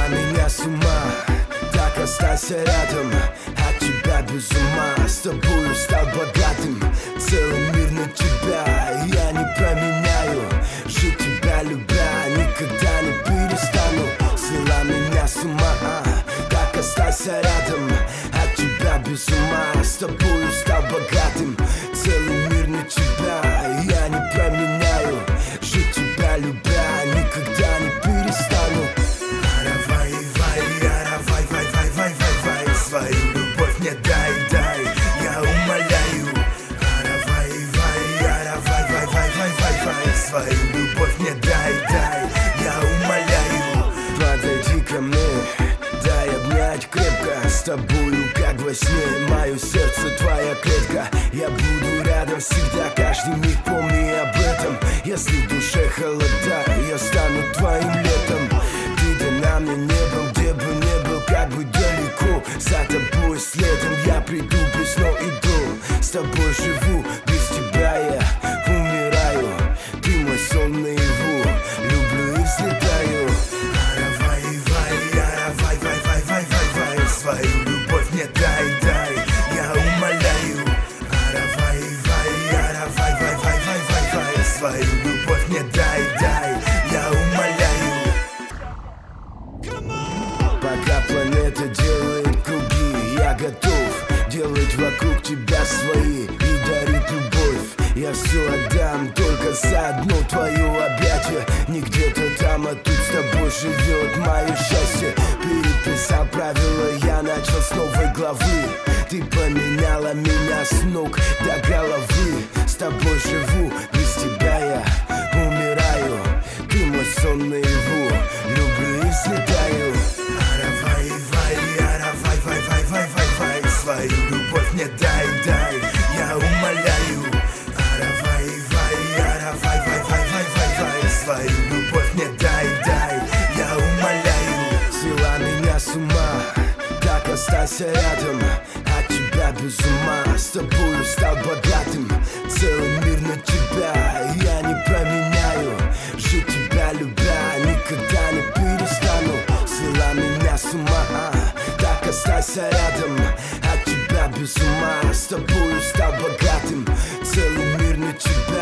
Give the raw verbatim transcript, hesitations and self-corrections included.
Свела меня с ума, так останься рядом. От тебя без ума, с тобою стал богатым. Целый мир на тебя я не променяю. Жить тебя любя, никогда не перестану. Свела меня с ума, так останься рядом. От тебя без ума, с тобою стал богатым. Целый мир на тебя я не променяю. Жить тебя любя, никогда не перестану. Аравай, вай, аравай, вай, вай, вай, вай, вай. Свою любовь мне дай, дай, я умоляю. Аравай, вай, аравай, вай, вай, вай, вай, вай. Свою любовь мне дай, дай, я умоляю. Подойди ко мне, дай обнять крепко. С тобою как во сне, мое сердце твоя клетка. Я буду рядом всегда, каждый миг помни об этом. Если в душе холода, я стану твоим летом. Ты дана мне небом, где бы не был, как бы далеко. За тобой следом я приду, весной иду. С тобой живу, без тебя я умираю. Ты мой сон наяву, люблю и взлетаю. Аравай, вай, аравай, вай, вай, вай, вай, вай. Свою любовь мне дай, дай, я умоляю. Аравай, вай, аравай, вай, вай, вай, вай, вай. Свою любовь мне дай, дай, я умоляю. Пока планета делает круги, я готов делать вокруг тебя свои и дарить любовь. Я все отдам только за одно твое объятие. Не где-то там, а тут с тобой живет мое счастье. Переписал правила, я начал с новой главы. Ты поменяла меня с ног до головы. С тобой живу, без тебя я умираю. Ты мой сон наяву, люблю и взлетаю. Аравай, вай, аравай, вай, вай, вай, вай, вай. Свою любовь мне дай, дай, я умоляю. Аравай, вай, аравай, вай, вай, вай, вай, вай. Свою любовь мне дай, дай, я умоляю. Свела меня с ума, так останься рядом. От тебя без ума, с тобою стал богатым. Целый мир на тебя я не променяю. Жить тебя любя, никогда не перестану. Свела меня с ума, так останься рядом. От тебя без ума, с тобою стал богатым. Целый мир на тебя